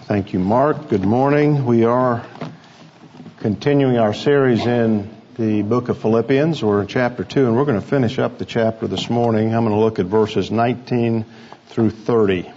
Thank you, Mark. Good morning. We are continuing our series in the book of Philippians. We're in chapter 2, and we're going to finish up the chapter this morning. I'm going to look at verses 19 through 30.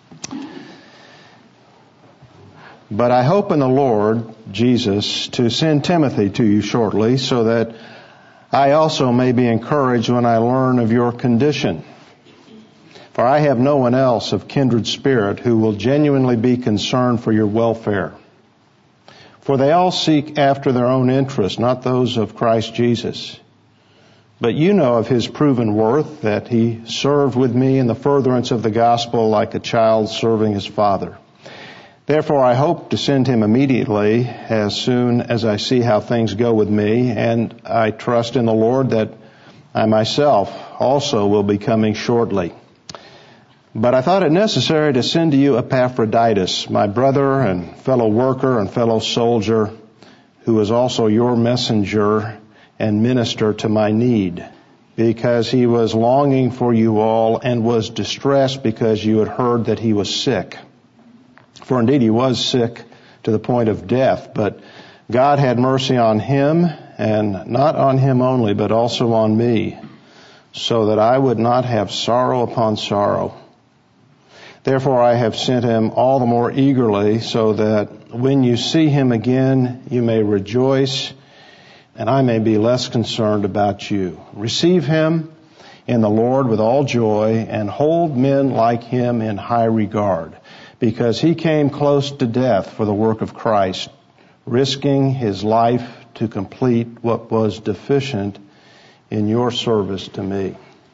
But I hope in the Lord Jesus to send Timothy to you shortly, so that I also may be encouraged when I learn of your condition. For I have no one else of kindred spirit who will genuinely be concerned for your welfare. For they all seek after their own interests, not those of Christ Jesus. But you know of his proven worth, that he served with me in the furtherance of the gospel like a child serving his father. Therefore I hope to send him immediately as soon as I see how things go with me, and I trust in the Lord that I myself also will be coming shortly. But I thought it necessary to send to you Epaphroditus, my brother and fellow worker and fellow soldier, who is also your messenger and minister to my need, because he was longing for you all and was distressed because you had heard that he was sick. For indeed he was sick to the point of death, but God had mercy on him, and not on him only, but also on me, so that I would not have sorrow upon sorrow. Therefore I have sent him all the more eagerly, so that when you see him again, you may rejoice, and I may be less concerned about you. Receive him in the Lord with all joy, and hold men like him in high regard, because he came close to death for the work of Christ, risking his life to complete what was deficient in your service to me.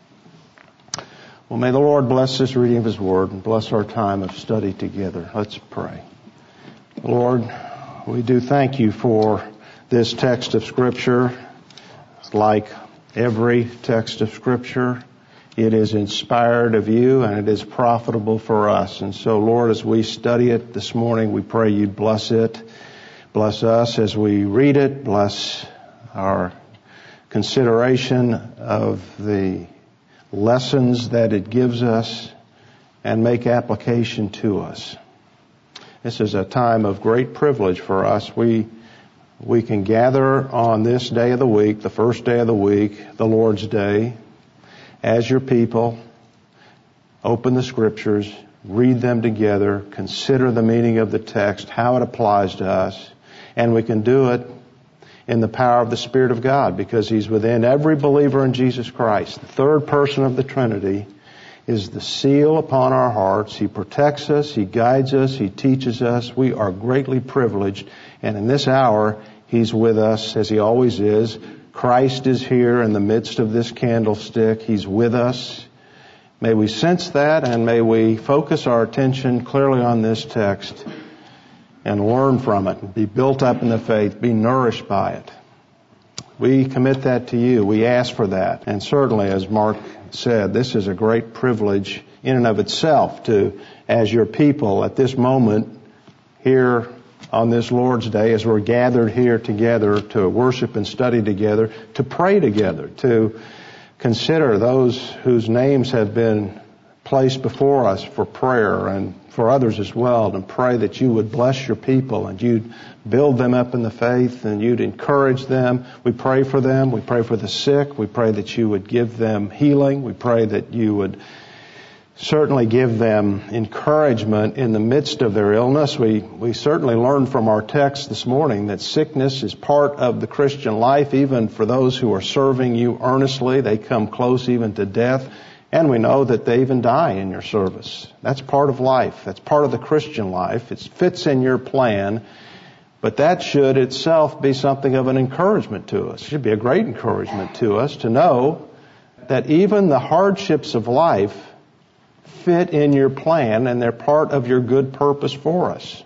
Well, may the Lord bless this reading of his word and bless our time of study together. Let's pray. Lord, we do thank you for this text of Scripture. Like every text of Scripture, it is inspired of you and it is profitable for us. And so, Lord, as we study it this morning, we pray you bless it. Bless us as we read it. Bless our consideration of the lessons that it gives us, and make application to us. This is a time of great privilege for us. We can gather on this day of the week, the first day of the week, the Lord's Day, as your people, open the Scriptures, read them together, consider the meaning of the text, how it applies to us, and we can do it in the power of the Spirit of God, because he's within every believer in Jesus Christ. The third person of the Trinity is the seal upon our hearts. He protects us, he guides us, he teaches us. We are greatly privileged, and in this hour, he's with us as he always is. Christ is here in the midst of this candlestick. He's with us. May we sense that, and may we focus our attention clearly on this text and learn from it, be built up in the faith, be nourished by it. We commit that to you. We ask for that. And certainly, as Mark said, this is a great privilege in and of itself to, as your people at this moment, here on this Lord's Day, as we're gathered here together to worship and study together, to pray together, to consider those whose names have been placed before us for prayer and for others as well, and pray that you would bless your people and you'd build them up in the faith and you'd encourage them. We pray for them. We pray for the sick. We pray that you would give them healing. We pray that you would certainly give them encouragement in the midst of their illness. We certainly learned from our text this morning that sickness is part of the Christian life, even for those who are serving you earnestly. They come close even to death. And we know that they even die in your service. That's part of life. That's part of the Christian life. It fits in your plan. But that should itself be something of an encouragement to us. It should be a great encouragement to us to know that even the hardships of life fit in your plan and they're part of your good purpose for us.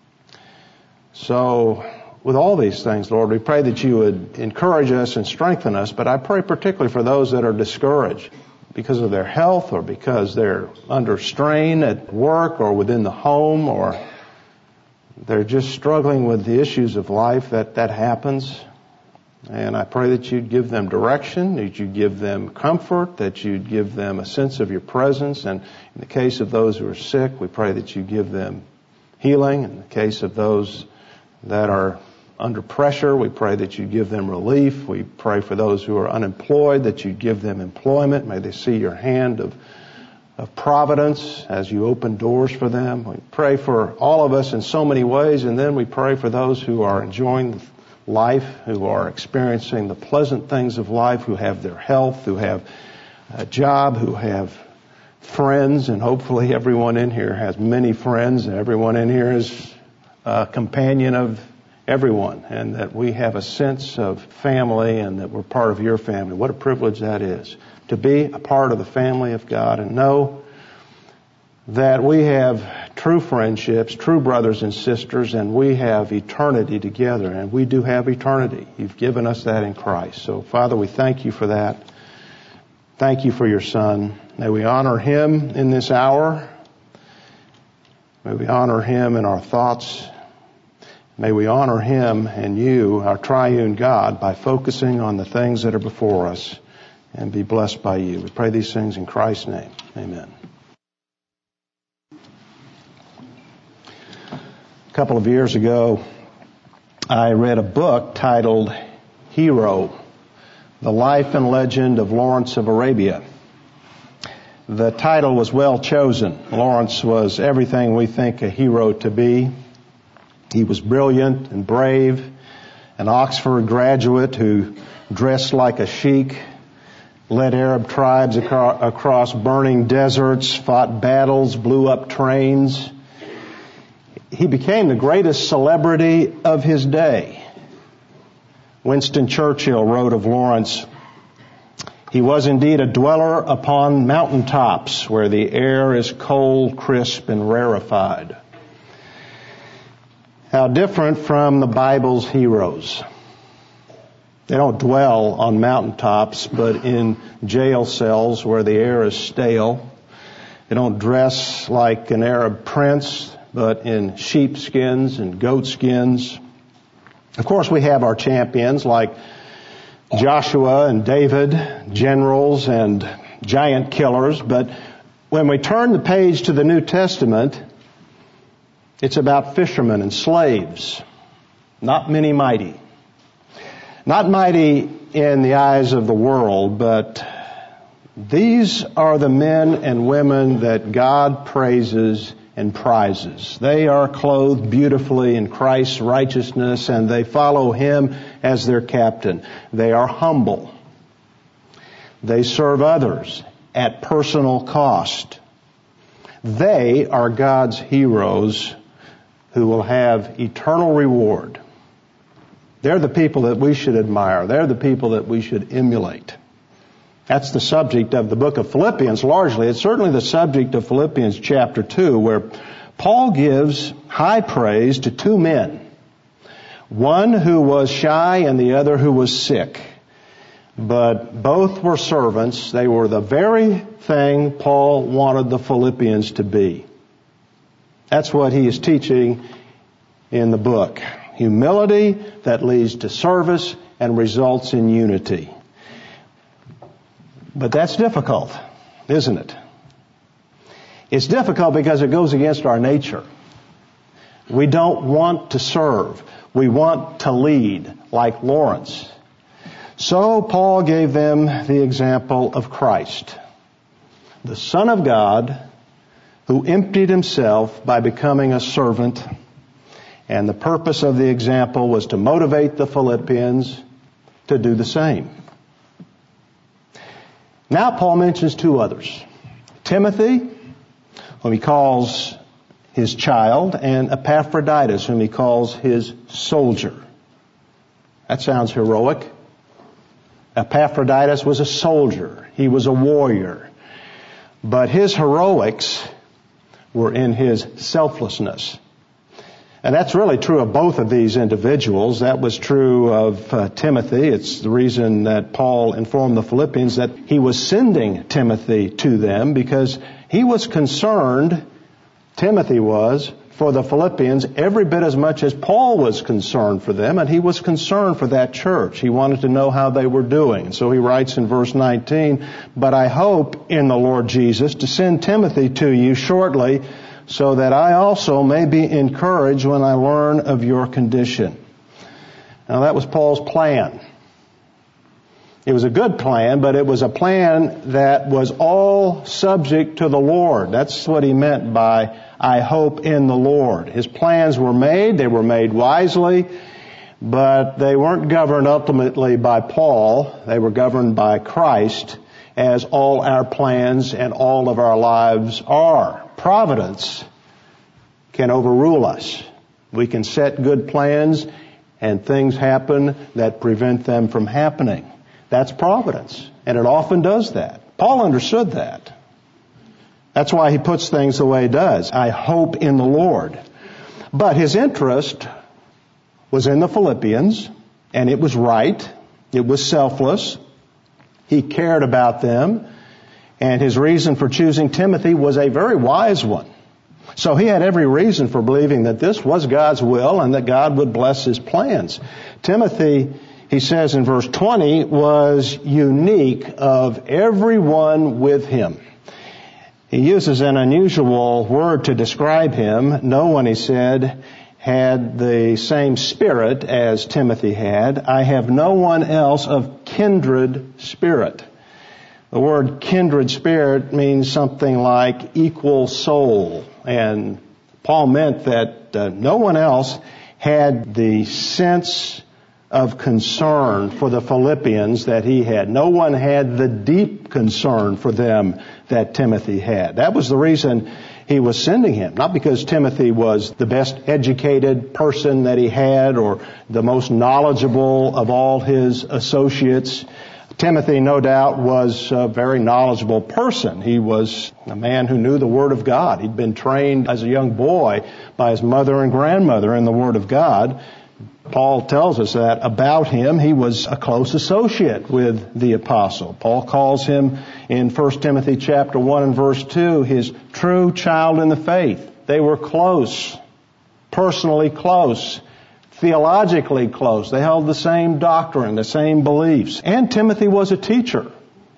So, with all these things, Lord, we pray that you would encourage us and strengthen us. But I pray particularly for those that are discouraged because of their health, or because they're under strain at work or within the home, or they're just struggling with the issues of life. That happens. And I pray that you'd give them direction, that you'd give them comfort, that you'd give them a sense of your presence. And in the case of those who are sick, we pray that you give them healing. In the case of those that are under pressure, we pray that you give them relief. We pray for those who are unemployed, that you give them employment. May they see your hand of providence as you open doors for them. We pray for all of us in so many ways, and then we pray for those who are enjoying life, who are experiencing the pleasant things of life, who have their health, who have a job, who have friends, and hopefully everyone in here has many friends, and everyone in here is a companion of everyone, and that we have a sense of family and that we're part of your family. What a privilege that is, to be a part of the family of God and know that we have true friendships, true brothers and sisters, and we have eternity together, and we do have eternity. You've given us that in Christ. So, Father, we thank you for that. Thank you for your Son. May we honor him in this hour. May we honor him in our thoughts. May we honor him and you, our triune God, by focusing on the things that are before us and be blessed by you. We pray these things in Christ's name. Amen. A couple of years ago, I read a book titled Hero, The Life and Legend of Lawrence of Arabia. The title was well chosen. Lawrence was everything we think a hero to be. He was brilliant and brave, an Oxford graduate who dressed like a sheik, led Arab tribes across burning deserts, fought battles, blew up trains. He became the greatest celebrity of his day. Winston Churchill wrote of Lawrence, "He was indeed a dweller upon mountaintops where the air is cold, crisp, and rarefied." How different from the Bible's heroes. They don't dwell on mountaintops, but in jail cells where the air is stale. They don't dress like an Arab prince, but in sheepskins and goatskins. Of course, we have our champions like Joshua and David, generals and giant killers, but when we turn the page to the New Testament, it's about fishermen and slaves, not many mighty. Not mighty in the eyes of the world, but these are the men and women that God praises and prizes. They are clothed beautifully in Christ's righteousness, and they follow him as their captain. They are humble. They serve others at personal cost. They are God's heroes who will have eternal reward. They're the people that we should admire. They're the people that we should emulate. That's the subject of the book of Philippians largely. It's certainly the subject of Philippians chapter 2, where Paul gives high praise to two men. One who was shy and the other who was sick. But both were servants. They were the very thing Paul wanted the Philippians to be. That's what he is teaching in the book. Humility that leads to service and results in unity. But that's difficult, isn't it? It's difficult because it goes against our nature. We don't want to serve. We want to lead, like Lawrence. So Paul gave them the example of Christ, the Son of God, who emptied himself by becoming a servant. And the purpose of the example was to motivate the Philippians to do the same. Now Paul mentions two others. Timothy, whom he calls his child, and Epaphroditus, whom he calls his soldier. That sounds heroic. Epaphroditus was a soldier. He was a warrior. But his heroics were in his selflessness. And that's really true of both of these individuals. That was true of Timothy. It's the reason that Paul informed the Philippians that he was sending Timothy to them, because he was concerned, Timothy was, for the Philippians every bit as much as Paul was concerned for them, and he was concerned for that church. He wanted to know how they were doing. And so he writes in verse 19, "But I hope in the Lord Jesus to send Timothy to you shortly, so that I also may be encouraged when I learn of your condition. Now that was Paul's plan. It was a good plan, but it was a plan that was all subject to the Lord. That's what he meant by, I hope in the Lord. His plans were made, they were made wisely, but they weren't governed ultimately by Paul. They were governed by Christ, as all our plans and all of our lives are. Providence can overrule us. We can set good plans and things happen that prevent them from happening. That's providence, and it often does that. Paul understood that. That's why he puts things the way he does. I hope in the Lord. But his interest was in the Philippians, and it was right. It was selfless. He cared about them, and his reason for choosing Timothy was a very wise one. So he had every reason for believing that this was God's will and that God would bless his plans. Timothy, he says in verse 20, was unique of everyone with him. He uses an unusual word to describe him. No one, he said, had the same spirit as Timothy had. I have no one else of kindred spirit. The word kindred spirit means something like equal soul. And Paul meant that no one else had the sense of concern for the Philippians that he had. No one had the deep concern for them that Timothy had. That was the reason he was sending him. Not because Timothy was the best educated person that he had or the most knowledgeable of all his associates. Timothy, no doubt, was a very knowledgeable person. He was a man who knew the Word of God. He'd been trained as a young boy by his mother and grandmother in the Word of God. Paul tells us that about him. He was a close associate with the apostle. Paul calls him in 1 Timothy chapter 1 and verse 2 his true child in the faith. They were close, personally close, theologically close. They held the same doctrine, the same beliefs. And Timothy was a teacher.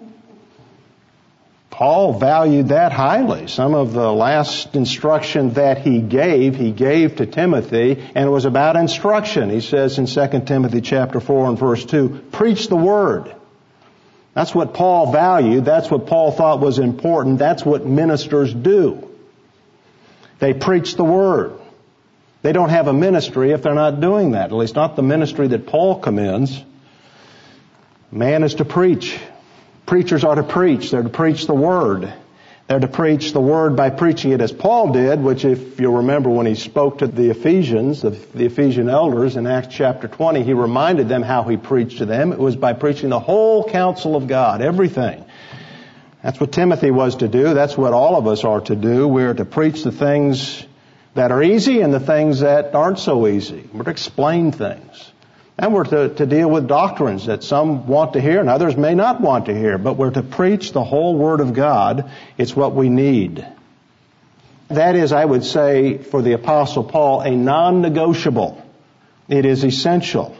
Paul valued that highly. Some of the last instruction that he gave to Timothy, and it was about instruction. He says in 2 Timothy chapter 4 and verse 2, preach the word. That's what Paul valued. That's what Paul thought was important. That's what ministers do. They preach the word. They don't have a ministry if they're not doing that, at least not the ministry that Paul commends. Man is to preach. Preachers are to preach. They're to preach the Word. They're to preach the Word by preaching it as Paul did, which if you remember when he spoke to the Ephesians, the Ephesian elders in Acts chapter 20, he reminded them how he preached to them. It was by preaching the whole counsel of God, everything. That's what Timothy was to do. That's what all of us are to do. We're to preach the things that are easy and the things that aren't so easy. We're to explain things. And we're to deal with doctrines that some want to hear and others may not want to hear. But we're to preach the whole Word of God. It's what we need. That is, I would say, for the Apostle Paul, a non-negotiable. It is essential.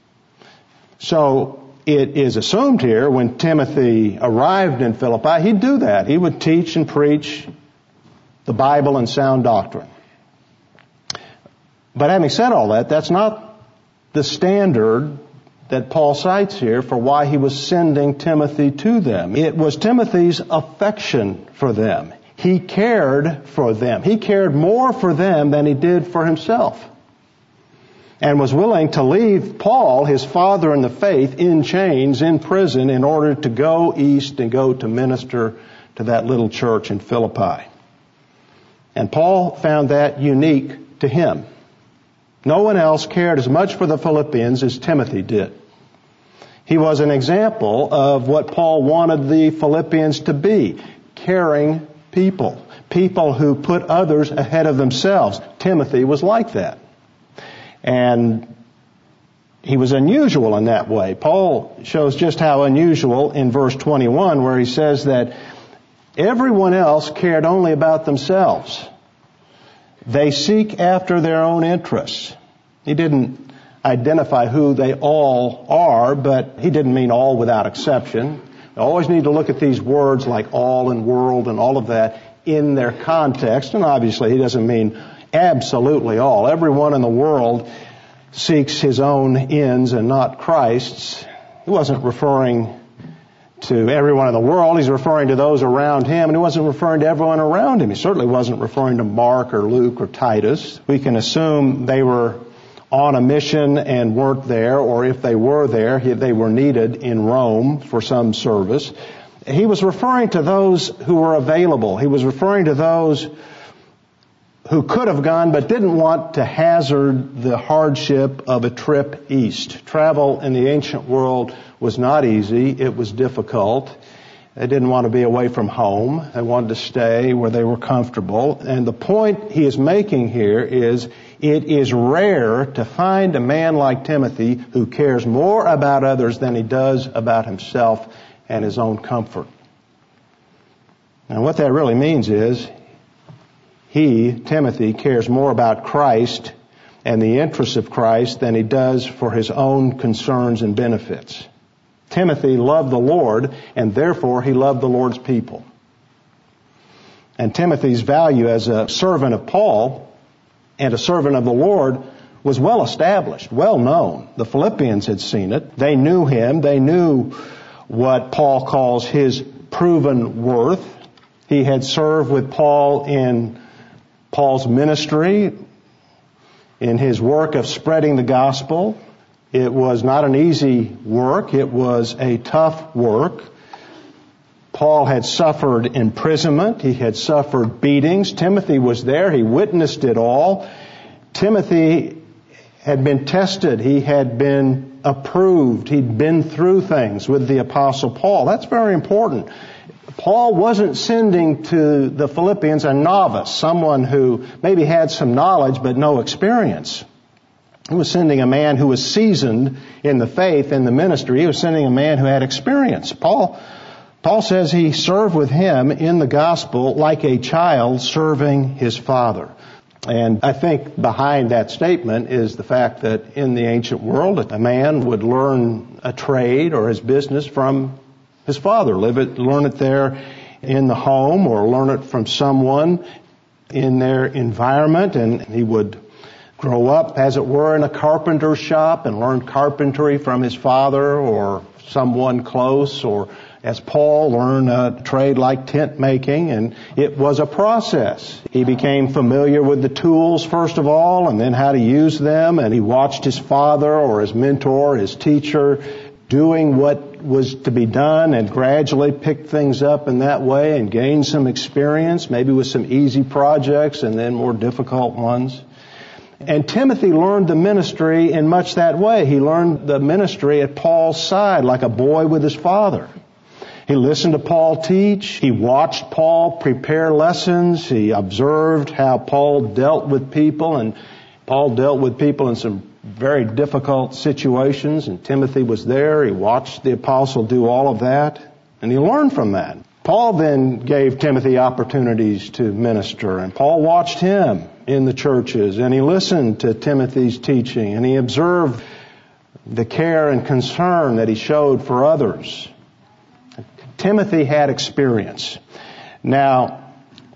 So it is assumed here when Timothy arrived in Philippi, he'd do that. He would teach and preach the Bible and sound doctrine. But having said all that, that's not the standard that Paul cites here for why he was sending Timothy to them. It was Timothy's affection for them. He cared for them. He cared more for them than he did for himself. And was willing to leave Paul, his father in the faith, in chains, in prison, in order to go east and go to minister to that little church in Philippi. And Paul found that unique to him. No one else cared as much for the Philippians as Timothy did. He was an example of what Paul wanted the Philippians to be, caring people, people who put others ahead of themselves. Timothy was like that. And he was unusual in that way. Paul shows just how unusual in verse 21, where he says that everyone else cared only about themselves. They seek after their own interests. He didn't identify who they all are, but he didn't mean all without exception. You always need to look at these words like all and world and all of that in their context, and obviously he doesn't mean absolutely all. Everyone in the world seeks his own ends and not Christ's. He wasn't referring to everyone in the world. He's referring to those around him, and he wasn't referring to everyone around him. He certainly wasn't referring to Mark or Luke or Titus. We can assume they were on a mission and weren't there, or if they were there, they were needed in Rome for some service. He was referring to those who were available. He was referring to those who could have gone but didn't want to hazard the hardship of a trip east. Travel in the ancient world was not easy. It was difficult. They didn't want to be away from home. They wanted to stay where they were comfortable. And the point he is making here is it is rare to find a man like Timothy who cares more about others than he does about himself and his own comfort. Now what that really means is Timothy, cares more about Christ and the interests of Christ than he does for his own concerns and benefits. Timothy loved the Lord, and therefore he loved the Lord's people. And Timothy's value as a servant of Paul and a servant of the Lord was well established, well known. The Philippians had seen it. They knew him. They knew what Paul calls his proven worth. He had served with Paul in Paul's ministry, in his work of spreading the gospel. It was not an easy work. It was a tough work. Paul had suffered imprisonment. He had suffered beatings. Timothy was there. He witnessed it all. Timothy had been tested. He had been approved. He'd been through things with the Apostle Paul. That's very important. Paul wasn't sending to the Philippians a novice, someone who maybe had some knowledge but no experience. He was sending a man who was seasoned in the faith, in the ministry. He was sending a man who had experience. Paul says he served with him in the gospel like a child serving his father. And I think behind that statement is the fact that in the ancient world, a man would learn a trade or his business from his father, learn it there in the home or learn it from someone in their environment, and he would grow up, as it were, in a carpenter's shop and learn carpentry from his father or someone close, or as Paul learned a trade like tent making, and it was a process. He became familiar with the tools first of all, and then how to use them, and he watched his father or his mentor, his teacher, doing what was to be done and gradually picked things up in that way and gained some experience, maybe with some easy projects and then more difficult ones. And Timothy learned the ministry in much that way. He learned the ministry at Paul's side like a boy with his father. He listened to Paul teach. He watched Paul prepare lessons. He observed how Paul dealt with people, and Paul dealt with people in some very difficult situations, and Timothy was there. He watched the apostle do all of that, and he learned from that. Paul then gave Timothy opportunities to minister, and Paul watched him in the churches, and he listened to Timothy's teaching, and he observed the care and concern that he showed for others. Timothy had experience. Now,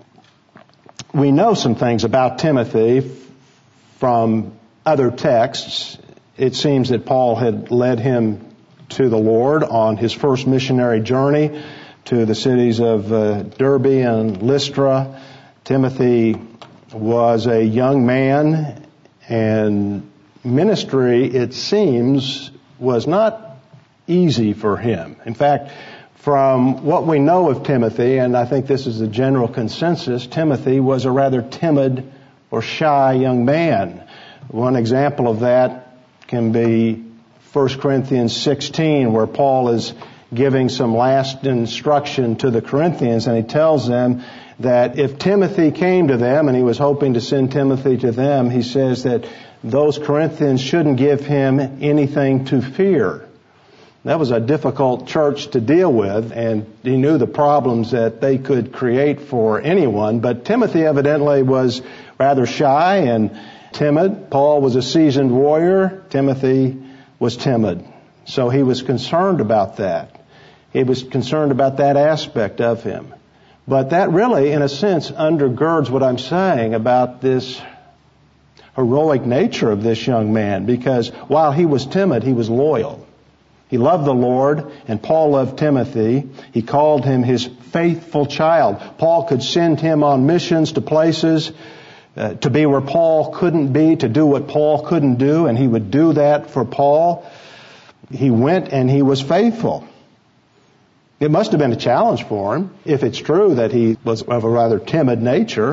we know some things about Timothy from other texts. It seems that Paul had led him to the Lord on his first missionary journey to the cities of Derbe and Lystra. Timothy was a young man, and ministry, it seems, was not easy for him. In fact, from what we know of Timothy, and I think this is the general consensus, Timothy was a rather timid or shy young man. One example of that can be 1 Corinthians 16, where Paul is giving some last instruction to the Corinthians, and he tells them that if Timothy came to them, and he was hoping to send Timothy to them, he says that those Corinthians shouldn't give him anything to fear. That was a difficult church to deal with, and he knew the problems that they could create for anyone, but Timothy evidently was rather shy and timid. Paul was a seasoned warrior. Timothy was timid. So he was concerned about that. He was concerned about that aspect of him. But that really, in a sense, undergirds what I'm saying about this heroic nature of this young man, because while he was timid, he was loyal. He loved the Lord, and Paul loved Timothy. He called him his faithful child. Paul could send him on missions to places to be where Paul couldn't be, to do what Paul couldn't do, and he would do that for Paul. He went and he was faithful. It must have been a challenge for him, if it's true that he was of a rather timid nature.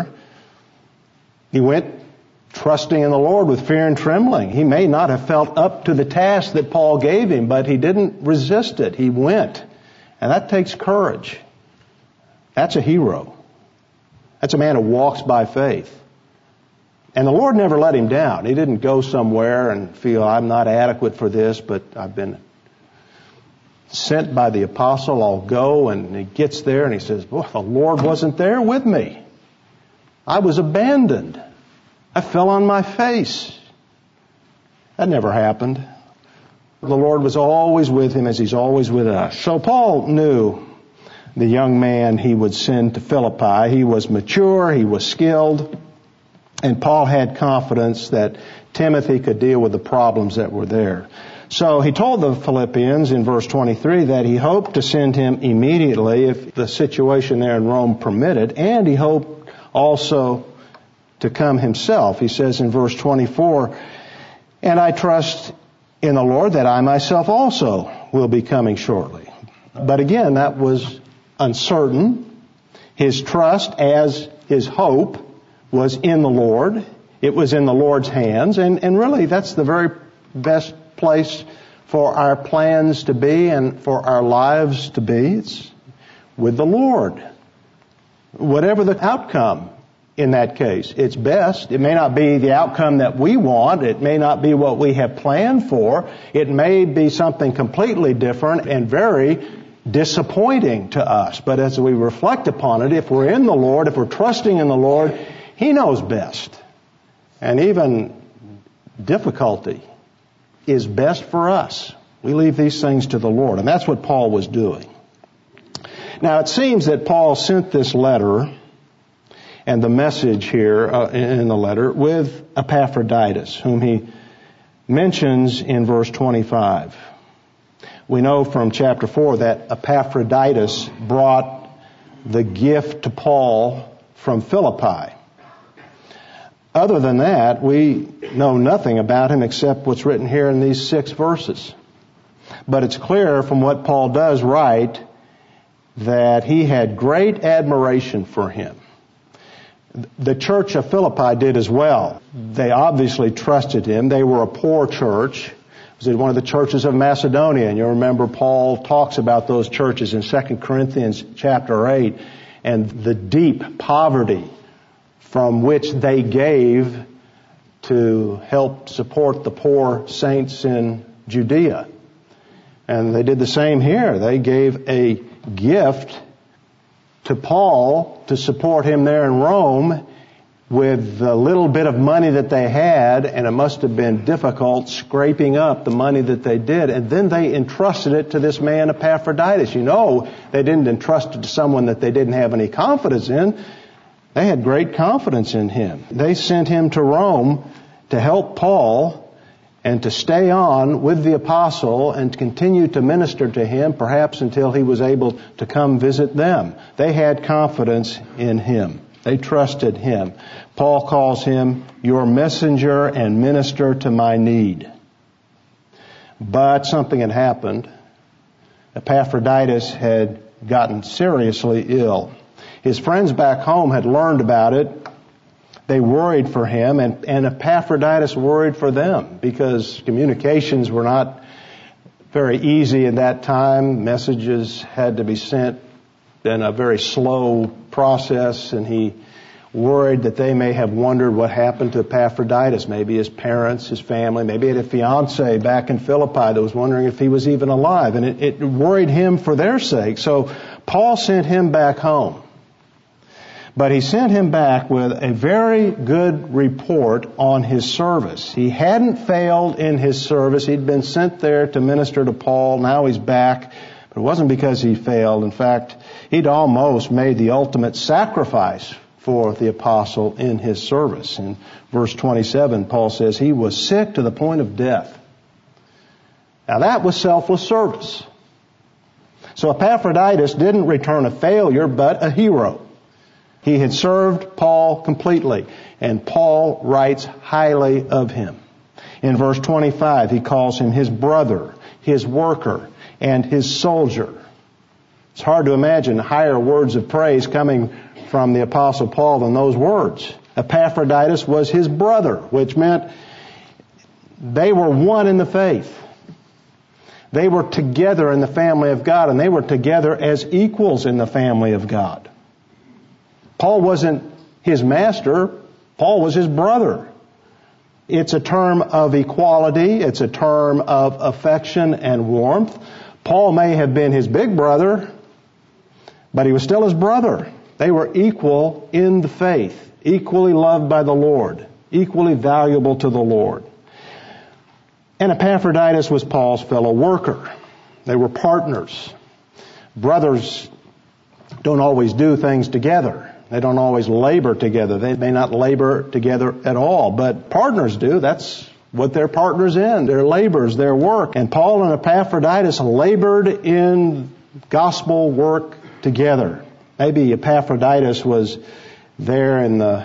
He went trusting in the Lord with fear and trembling. He may not have felt up to the task that Paul gave him, but he didn't resist it. He went. And that takes courage. That's a hero. That's a man who walks by faith. And the Lord never let him down. He didn't go somewhere and feel, I'm not adequate for this, but I've been sent by the apostle, I'll go. And he gets there and he says, boy, the Lord wasn't there with me. I was abandoned. I fell on my face. That never happened. The Lord was always with him as He's always with us. So Paul knew the young man he would send to Philippi. He was mature, he was skilled, and Paul had confidence that Timothy could deal with the problems that were there. So he told the Philippians in verse 23 that he hoped to send him immediately if the situation there in Rome permitted, and he hoped also to come himself. He says in verse 24, and I trust in the Lord that I myself also will be coming shortly. But again, that was uncertain. His trust, as his hope, was in the Lord. It was in the Lord's hands. And really, that's the very best place for our plans to be and for our lives to be. It's with the Lord. Whatever the outcome in that case, it's best. It may not be the outcome that we want. It may not be what we have planned for. It may be something completely different and very disappointing to us. But as we reflect upon it, if we're in the Lord, if we're trusting in the Lord, He knows best. And even difficulty is best for us. We leave these things to the Lord. And that's what Paul was doing. Now, it seems that Paul sent this letter and the message here in the letter with Epaphroditus, whom he mentions in verse 25. We know from chapter 4 that Epaphroditus brought the gift to Paul from Philippi. Other than that, we know nothing about him except what's written here in these 6 verses. But it's clear from what Paul does write that he had great admiration for him. The church of Philippi did as well. They obviously trusted him. They were a poor church. It was one of the churches of Macedonia. And you remember Paul talks about those churches in 2 Corinthians chapter 8 and the deep poverty from which they gave to help support the poor saints in Judea. And they did the same here. They gave a gift to Paul to support him there in Rome with the little bit of money that they had, and it must have been difficult scraping up the money that they did. And then they entrusted it to this man Epaphroditus. You know, they didn't entrust it to someone that they didn't have any confidence in. They had great confidence in him. They sent him to Rome to help Paul and to stay on with the apostle and to continue to minister to him, perhaps until he was able to come visit them. They had confidence in him. They trusted him. Paul calls him your messenger and minister to my need. But something had happened. Epaphroditus had gotten seriously ill. His friends back home had learned about it. They worried for him, and Epaphroditus worried for them because communications were not very easy at that time. Messages had to be sent in a very slow process, and he worried that they may have wondered what happened to Epaphroditus. Maybe his parents, his family, maybe he had a fiancé back in Philippi that was wondering if he was even alive, and it worried him for their sake. So Paul sent him back home. But he sent him back with a very good report on his service. He hadn't failed in his service. He'd been sent there to minister to Paul. Now he's back. But it wasn't because he failed. In fact, he'd almost made the ultimate sacrifice for the apostle in his service. In verse 27, Paul says he was sick to the point of death. Now that was selfless service. So Epaphroditus didn't return a failure, but a hero. He had served Paul completely, and Paul writes highly of him. In verse 25, he calls him his brother, his worker, and his soldier. It's hard to imagine higher words of praise coming from the Apostle Paul than those words. Epaphroditus was his brother, which meant they were one in the faith. They were together in the family of God, and they were together as equals in the family of God. Paul wasn't his master. Paul was his brother. It's a term of equality. It's a term of affection and warmth. Paul may have been his big brother, but he was still his brother. They were equal in the faith, equally loved by the Lord, equally valuable to the Lord. And Epaphroditus was Paul's fellow worker. They were partners. Brothers don't always do things together. They don't always labor together. They may not labor together at all, but partners do. That's what they're partners in, their labors, their work. And Paul and Epaphroditus labored in gospel work together. Maybe Epaphroditus was there in the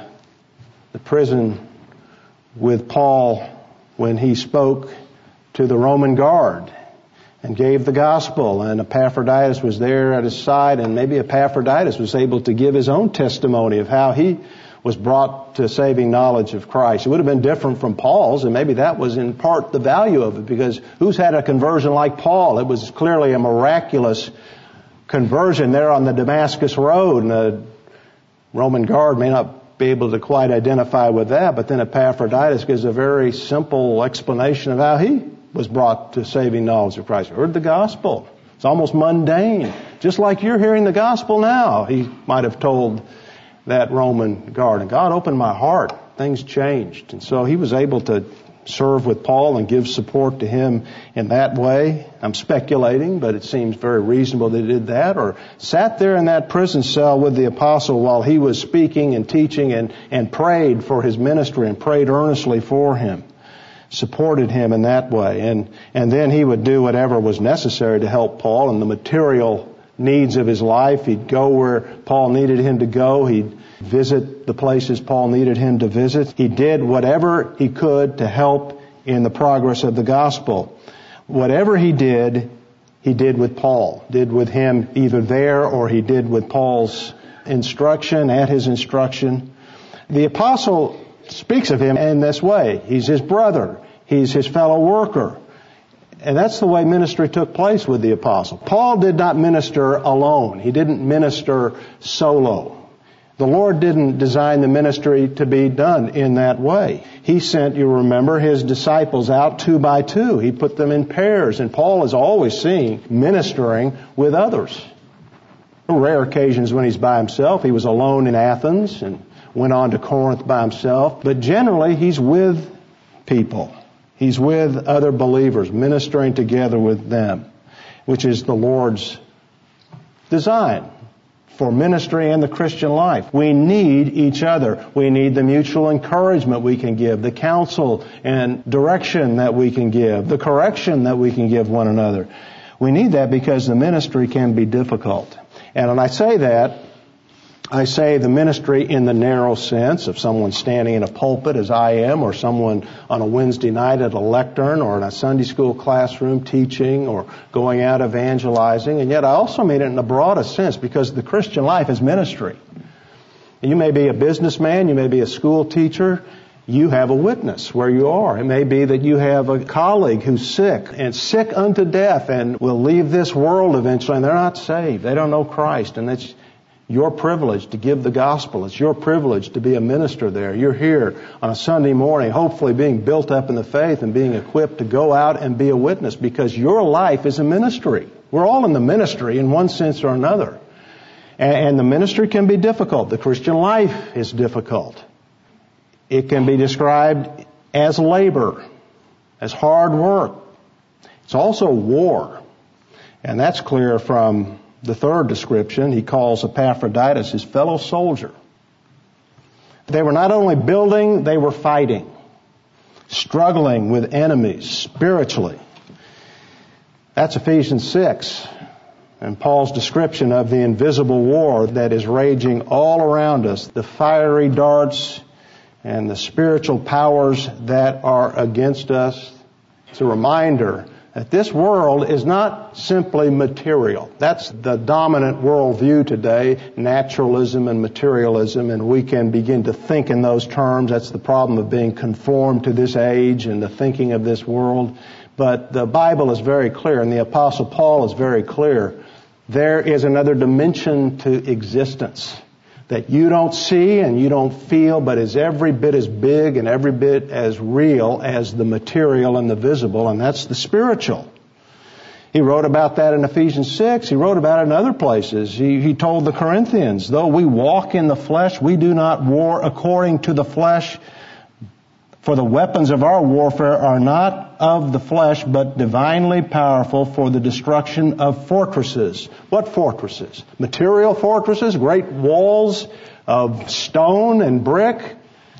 prison with Paul when he spoke to the Roman guard and gave the gospel, and Epaphroditus was there at his side, and maybe Epaphroditus was able to give his own testimony of how he was brought to saving knowledge of Christ. It would have been different from Paul's, and maybe that was in part the value of it, because who's had a conversion like Paul? It was clearly a miraculous conversion there on the Damascus Road, and the Roman guard may not be able to quite identify with that, but then Epaphroditus gives a very simple explanation of how he was brought to saving knowledge of Christ. Heard the gospel. It's almost mundane. Just like you're hearing the gospel now, he might have told that Roman guard. And God opened my heart. Things changed. And so he was able to serve with Paul and give support to him in that way. I'm speculating, but it seems very reasonable that he did that. Or sat there in that prison cell with the apostle while he was speaking and teaching and prayed for his ministry and prayed earnestly for him. Supported him in that way. And then he would do whatever was necessary to help Paul in the material needs of his life. He'd go where Paul needed him to go. He'd visit the places Paul needed him to visit. He did whatever he could to help in the progress of the gospel. Whatever he did with Paul. Did with him either there or he did with Paul's instruction, at his instruction. The apostle speaks of him in this way. He's his brother. He's his fellow worker. And that's the way ministry took place with the apostle. Paul did not minister alone. He didn't minister solo. The Lord didn't design the ministry to be done in that way. He sent, you remember, his disciples out 2 by 2. He put them in pairs. And Paul is always seen ministering with others. Rare occasions when he's by himself. He was alone in Athens and went on to Corinth by himself. But generally, he's with people. He's with other believers, ministering together with them, which is the Lord's design for ministry and the Christian life. We need each other. We need the mutual encouragement we can give, the counsel and direction that we can give, the correction that we can give one another. We need that because the ministry can be difficult. And when I say that, I say the ministry in the narrow sense of someone standing in a pulpit as I am, or someone on a Wednesday night at a lectern, or in a Sunday school classroom teaching, or going out evangelizing. And yet I also mean it in the broadest sense, because the Christian life is ministry. You may be a businessman, you may be a school teacher, you have a witness where you are. It may be that you have a colleague who's sick, and sick unto death, and will leave this world eventually, and they're not saved. They don't know Christ, and it's your privilege to give the gospel. It's your privilege to be a minister there. You're here on a Sunday morning, hopefully being built up in the faith and being equipped to go out and be a witness, because your life is a ministry. We're all in the ministry in one sense or another. And the ministry can be difficult. The Christian life is difficult. It can be described as labor, as hard work. It's also war. And that's clear from the third description. He calls Epaphroditus his fellow soldier. They were not only building, they were fighting, struggling with enemies spiritually. That's Ephesians 6 and Paul's description of the invisible war that is raging all around us, the fiery darts and the spiritual powers that are against us. It's a reminder that this world is not simply material. That's the dominant worldview today, naturalism and materialism, and we can begin to think in those terms. That's the problem of being conformed to this age and the thinking of this world. But the Bible is very clear, and the Apostle Paul is very clear. There is another dimension to existence that you don't see and you don't feel, but is every bit as big and every bit as real as the material and the visible, and that's the spiritual. He wrote about that in Ephesians 6. He wrote about it in other places. He told the Corinthians, though we walk in the flesh, we do not war according to the flesh, for the weapons of our warfare are not of the flesh, but divinely powerful for the destruction of fortresses. What fortresses? Material fortresses? Great walls of stone and brick?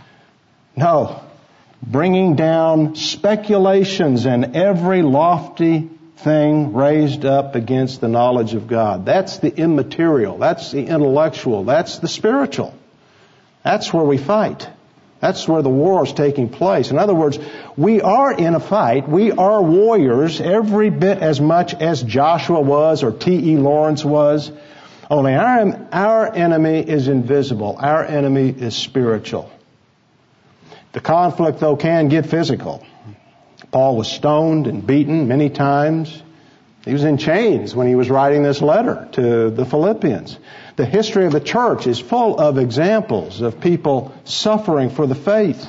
No. Bringing down speculations and every lofty thing raised up against the knowledge of God. That's the immaterial. That's the intellectual. That's the spiritual. That's where we fight. That's where the war is taking place. In other words, we are in a fight. We are warriors every bit as much as Joshua was or T.E. Lawrence was. Only our enemy is invisible. Our enemy is spiritual. The conflict, though, can get physical. Paul was stoned and beaten many times. He was in chains when he was writing this letter to the Philippians. The history of the church is full of examples of people suffering for the faith.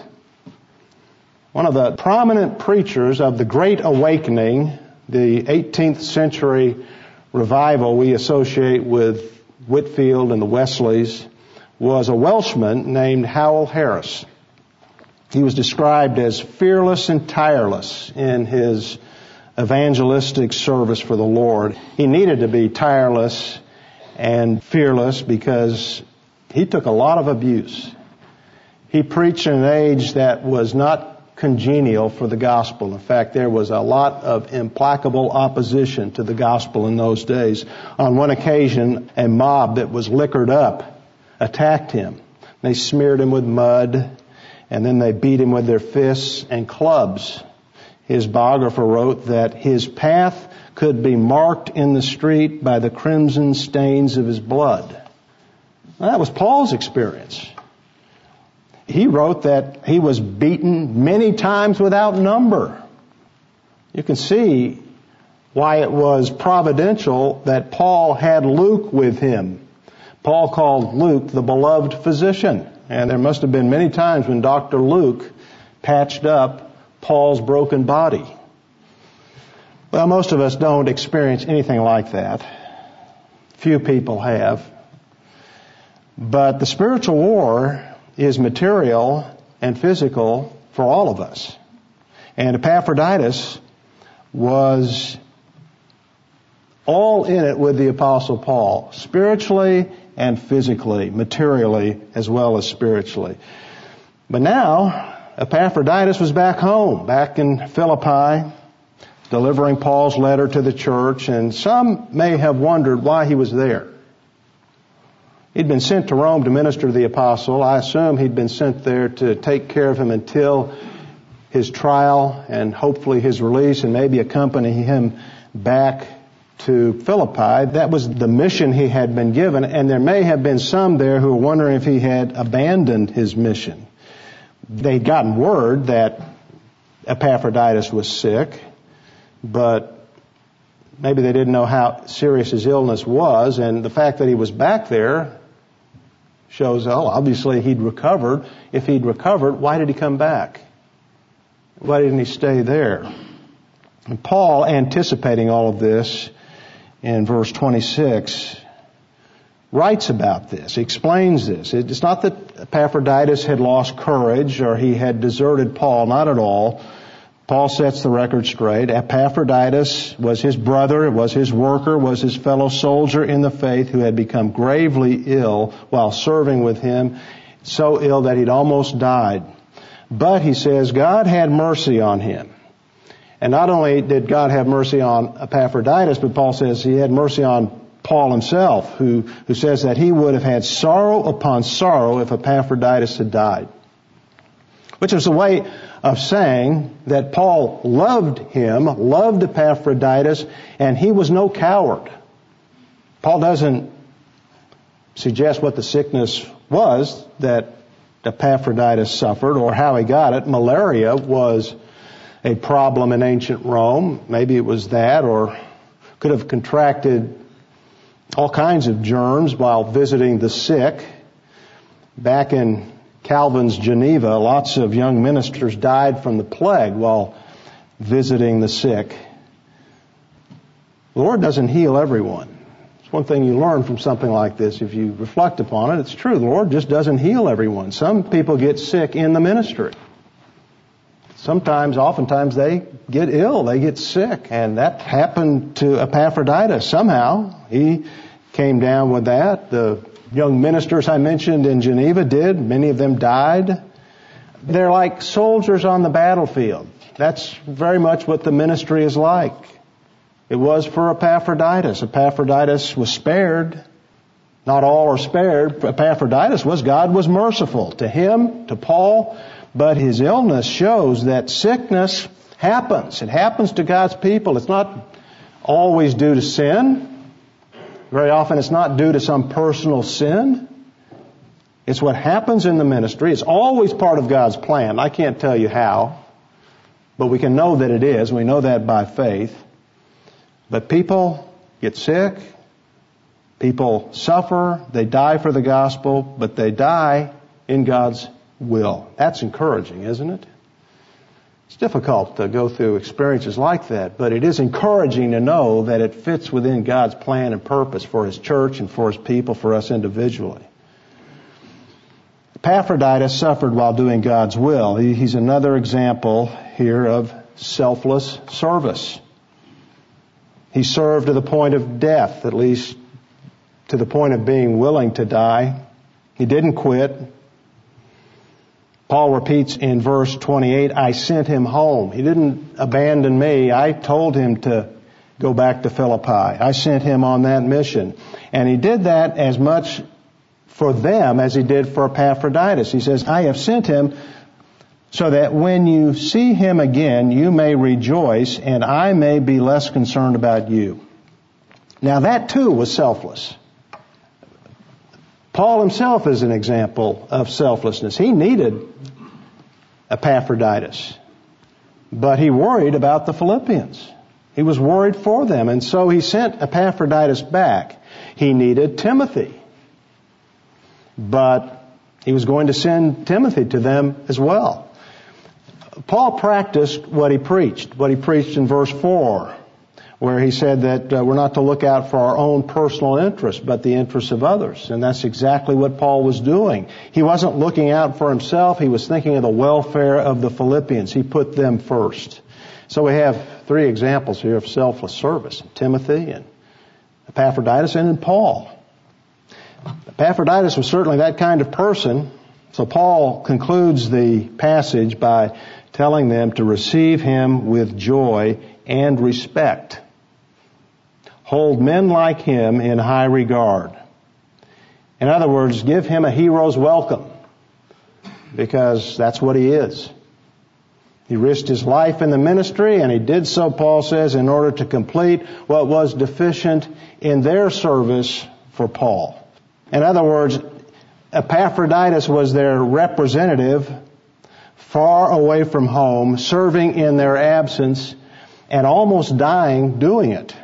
One of the prominent preachers of the Great Awakening, the 18th century revival we associate with Whitefield and the Wesleys, was a Welshman named Howell Harris. He was described as fearless and tireless in his evangelistic service for the Lord. He needed to be tireless and fearless because he took a lot of abuse. He preached in an age that was not congenial for the gospel. In fact, there was a lot of implacable opposition to the gospel in those days. On one occasion, a mob that was liquored up attacked him. They smeared him with mud, and then they beat him with their fists and clubs. His biographer wrote that his path could be marked in the street by the crimson stains of his blood. Now, that was Paul's experience. He wrote that he was beaten many times without number. You can see why it was providential that Paul had Luke with him. Paul called Luke the beloved physician. And there must have been many times when Dr. Luke patched up Paul's broken body. Well, most of us don't experience anything like that. Few people have. But the spiritual war is material and physical for all of us. And Epaphroditus was all in it with the Apostle Paul, spiritually and physically, materially as well as spiritually. But now, Epaphroditus was back home, back in Philippi, delivering Paul's letter to the church, and some may have wondered why he was there. He'd been sent to Rome to minister to the apostle. I assume he'd been sent there to take care of him until his trial and hopefully his release, and maybe accompany him back to Philippi. That was the mission he had been given, and there may have been some there who were wondering if he had abandoned his mission. They'd gotten word that Epaphroditus was sick, but maybe they didn't know how serious his illness was, and the fact that he was back there shows, obviously he'd recovered. If he'd recovered, why did he come back? Why didn't he stay there? And Paul, anticipating all of this in verse 26, writes about this. He explains this. It's not that Epaphroditus had lost courage or he had deserted Paul, not at all. Paul sets the record straight. Epaphroditus was his brother, was his worker, was his fellow soldier in the faith who had become gravely ill while serving with him, so ill that he'd almost died. But, he says, God had mercy on him. And not only did God have mercy on Epaphroditus, but Paul says he had mercy on Paul himself, who says that he would have had sorrow upon sorrow if Epaphroditus had died. Which is a way of saying that Paul loved him, loved Epaphroditus, and he was no coward. Paul doesn't suggest what the sickness was that Epaphroditus suffered or how he got it. Malaria was a problem in ancient Rome. Maybe it was that, or could have contracted all kinds of germs while visiting the sick. Back in Calvin's Geneva, lots of young ministers died from the plague while visiting the sick. The Lord doesn't heal everyone. It's one thing you learn from something like this. If you reflect upon it, it's true. The Lord just doesn't heal everyone. Some people get sick in the ministry. Oftentimes they get ill, they get sick. And that happened to Epaphroditus somehow. He came down with that. The young ministers I mentioned in Geneva did. Many of them died. They're like soldiers on the battlefield. That's very much what the ministry is like. It was for Epaphroditus. Epaphroditus was spared. Not all are spared. Epaphroditus was. God was merciful to him, to Paul. But his illness shows that sickness happens. It happens to God's people. It's not always due to sin. Very often it's not due to some personal sin. It's what happens in the ministry. It's always part of God's plan. I can't tell you how, but we can know that it is. We know that by faith. But people get sick. People suffer. They die for the gospel, but they die in God's will. That's encouraging, isn't it? It's difficult to go through experiences like that, but it is encouraging to know that it fits within God's plan and purpose for His church and for His people, for us individually. Epaphroditus suffered while doing God's will. He's another example here of selfless service. He served to the point of death, at least to the point of being willing to die. He didn't quit. Paul repeats in verse 28, I sent him home. He didn't abandon me. I told him to go back to Philippi. I sent him on that mission. And he did that as much for them as he did for Epaphroditus. He says, I have sent him so that when you see him again, you may rejoice and I may be less concerned about you. Now that too was selfless. Paul himself is an example of selflessness. He needed Epaphroditus, but he worried about the Philippians. He was worried for them, and so he sent Epaphroditus back. He needed Timothy, but he was going to send Timothy to them as well. Paul practiced what he preached in verse 4. Where he said that we're not to look out for our own personal interests, but the interests of others. And that's exactly what Paul was doing. He wasn't looking out for himself. He was thinking of the welfare of the Philippians. He put them first. So we have three examples here of selfless service. Timothy and Epaphroditus and in Paul. Epaphroditus was certainly that kind of person. So Paul concludes the passage by telling them to receive him with joy and respect. Hold men like him in high regard. In other words, give him a hero's welcome, because that's what he is. He risked his life in the ministry, and he did so, Paul says, in order to complete what was deficient in their service for Paul. In other words, Epaphroditus was their representative, far away from home, serving in their absence, and almost dying doing it.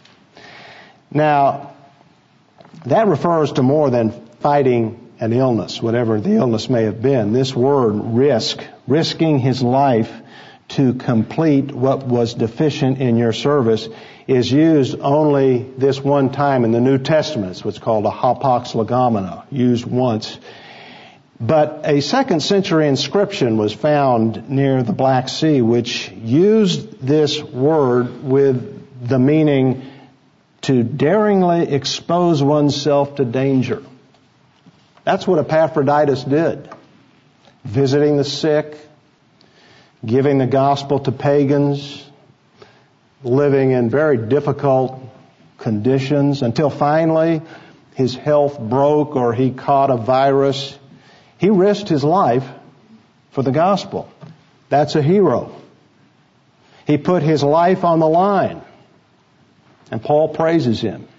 Now, that refers to more than fighting an illness, whatever the illness may have been. This word, risking his life to complete what was deficient in your service, is used only this one time in the New Testament. It's what's called a hapax legomena, used once. But a 2nd century inscription was found near the Black Sea which used this word with the meaning to daringly expose oneself to danger. That's what Epaphroditus did. Visiting the sick, giving the gospel to pagans, living in very difficult conditions until finally his health broke or he caught a virus. He risked his life for the gospel. That's a hero. He put his life on the line. And Paul praises him.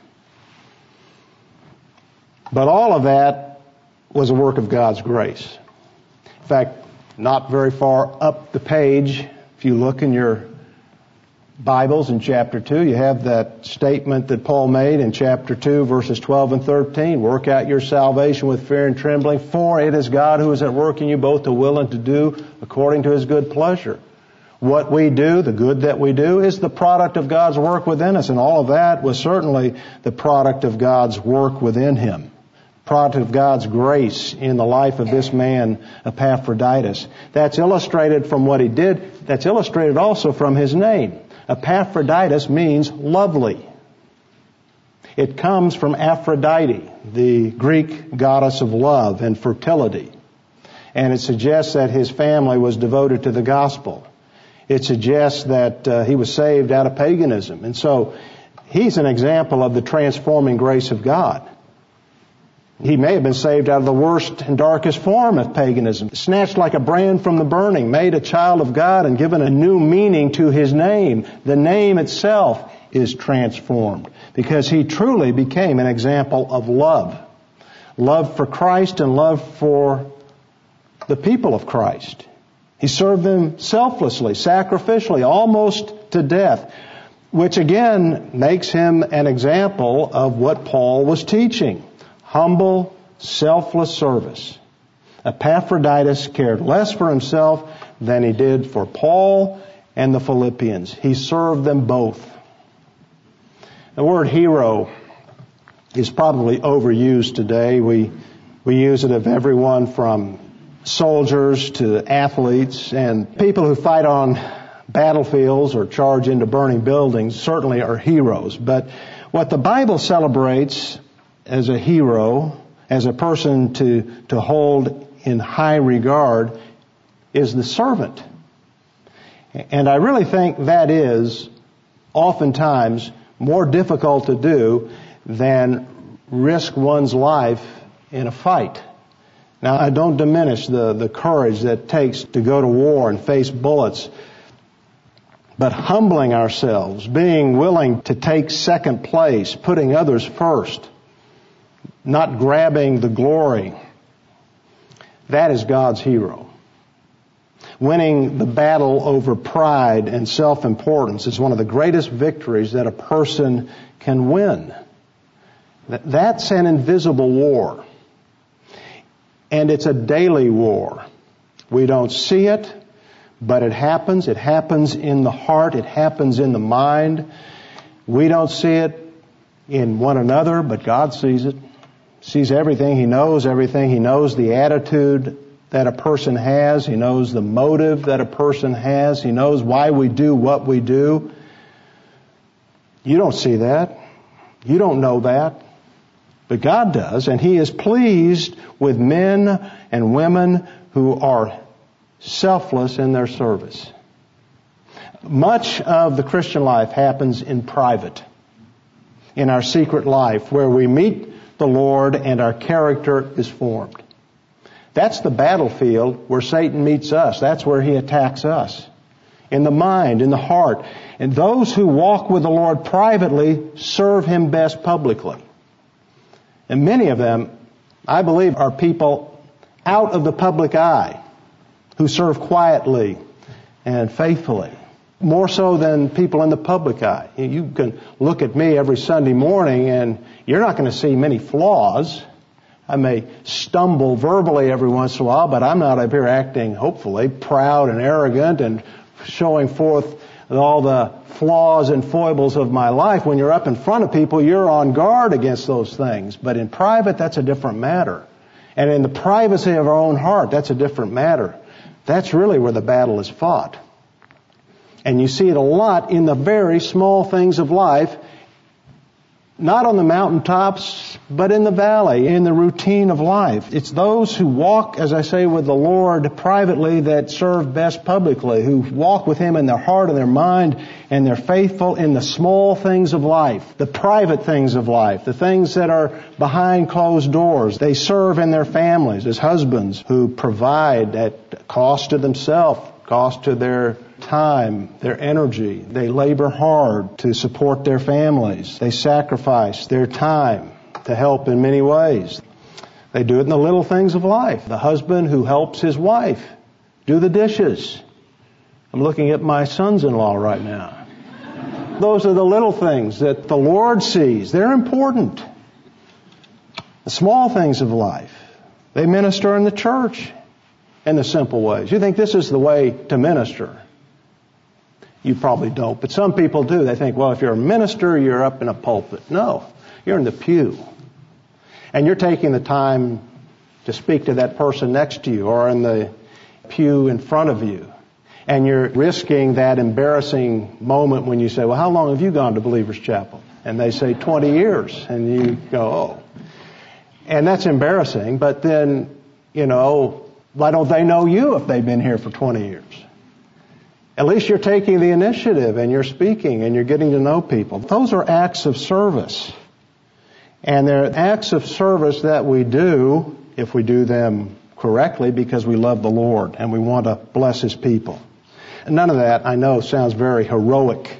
But all of that was a work of God's grace. In fact, not very far up the page, if you look in your Bibles in chapter 2, you have that statement that Paul made in chapter 2, verses 12 and 13. Work out your salvation with fear and trembling, for it is God who is at work in you both to will and to do according to his good pleasure. What we do, the good that we do, is the product of God's work within us, and all of that was certainly the product of God's work within him. Product of God's grace in the life of this man, Epaphroditus. That's illustrated from what he did. That's illustrated also from his name. Epaphroditus means lovely. It comes from Aphrodite, the Greek goddess of love and fertility. And it suggests that his family was devoted to the gospel. It suggests that he was saved out of paganism. And so he's an example of the transforming grace of God. He may have been saved out of the worst and darkest form of paganism, snatched like a brand from the burning, made a child of God and given a new meaning to his name. The name itself is transformed because he truly became an example of love. Love for Christ and love for the people of Christ. He served them selflessly, sacrificially, almost to death, which again makes him an example of what Paul was teaching. Humble, selfless service. Epaphroditus cared less for himself than he did for Paul and the Philippians. He served them both. The word hero is probably overused today. We use it of everyone from soldiers to athletes, and people who fight on battlefields or charge into burning buildings certainly are heroes. But what the Bible celebrates as a hero, as a person to hold in high regard, is the servant. And I really think that is oftentimes more difficult to do than risk one's life in a fight. Now, I don't diminish the courage that it takes to go to war and face bullets, but humbling ourselves, being willing to take second place, putting others first, not grabbing the glory, that is God's hero. Winning the battle over pride and self-importance is one of the greatest victories that a person can win. That's an invisible war. And it's a daily war. We don't see it, but it happens. It happens in the heart. It happens in the mind. We don't see it in one another, but God sees it. Sees everything. He knows everything. He knows the attitude that a person has. He knows the motive that a person has. He knows why we do what we do. You don't see that. You don't know that. But God does, and He is pleased with men and women who are selfless in their service. Much of the Christian life happens in private, in our secret life, where we meet the Lord and our character is formed. That's the battlefield where Satan meets us. That's where he attacks us. In the mind, in the heart. And those who walk with the Lord privately serve Him best publicly. And many of them, I believe, are people out of the public eye who serve quietly and faithfully. More so than people in the public eye. You can look at me every Sunday morning and you're not going to see many flaws. I may stumble verbally every once in a while, but I'm not up here acting, hopefully, proud and arrogant and showing forth all the flaws and foibles of my life. When you're up in front of people, you're on guard against those things. But in private, that's a different matter. And in the privacy of our own heart, that's a different matter. That's really where the battle is fought. And you see it a lot in the very small things of life, not on the mountaintops, but in the valley, in the routine of life. It's those who walk, as I say, with the Lord privately that serve best publicly, who walk with Him in their heart and their mind, and they're faithful in the small things of life, the private things of life, the things that are behind closed doors. They serve in their families as husbands who provide at cost to themselves, cost to their time, their energy. They labor hard to support their families. They sacrifice their time to help in many ways. They do it in the little things of life. The husband who helps his wife do the dishes. I'm looking at my sons-in-law right now. Those are the little things that the Lord sees. They're important. The small things of life. They minister in the church in the simple ways. You think this is the way to minister? You probably don't, but some people do. They think, well, if you're a minister, you're up in a pulpit. No, you're in the pew. And you're taking the time to speak to that person next to you or in the pew in front of you. And you're risking that embarrassing moment when you say, well, how long have you gone to Believer's Chapel? And they say 20 years. And you go, oh. And that's embarrassing, but then, why don't they know you if they've been here for 20 years? At least you're taking the initiative and you're speaking and you're getting to know people. Those are acts of service. And they're acts of service that we do if we do them correctly because we love the Lord and we want to bless His people. And none of that, I know, sounds very heroic.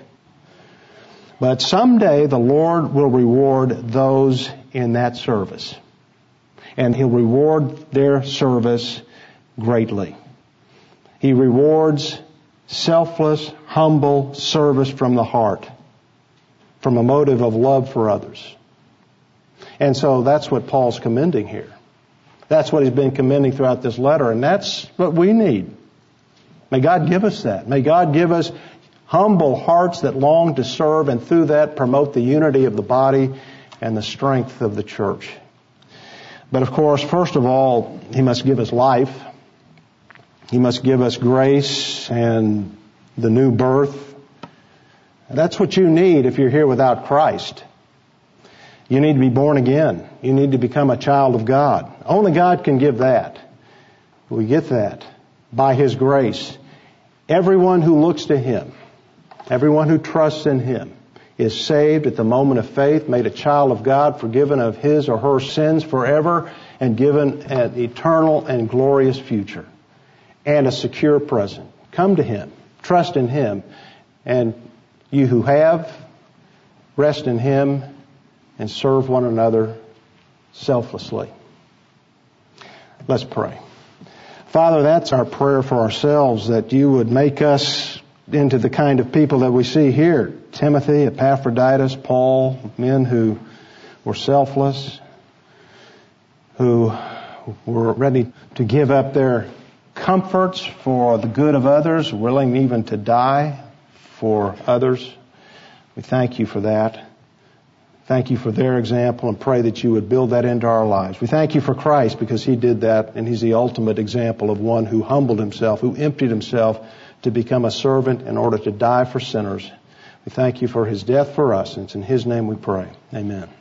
But someday the Lord will reward those in that service. And He'll reward their service greatly. He rewards selfless, humble service from the heart, from a motive of love for others. And so that's what Paul's commending here. That's what he's been commending throughout this letter, and that's what we need. May God give us that. May God give us humble hearts that long to serve, and through that promote the unity of the body and the strength of the church. But of course, first of all, He must give us life. He must give us grace and the new birth. That's what you need if you're here without Christ. You need to be born again. You need to become a child of God. Only God can give that. We get that by His grace. Everyone who looks to Him, everyone who trusts in Him, is saved at the moment of faith, made a child of God, forgiven of his or her sins forever, and given an eternal and glorious future and a secure present. Come to Him, trust in Him, and you who have, rest in Him and serve one another selflessly. Let's pray. Father, that's our prayer for ourselves, that you would make us into the kind of people that we see here. Timothy, Epaphroditus, Paul, men who were selfless, who were ready to give up their comforts for the good of others, willing even to die for others. We thank you for that. Thank you for their example and pray that you would build that into our lives. We thank you for Christ because He did that, and He's the ultimate example of one who humbled Himself, who emptied Himself to become a servant in order to die for sinners. We thank you for His death for us, and it's in His name we pray. Amen.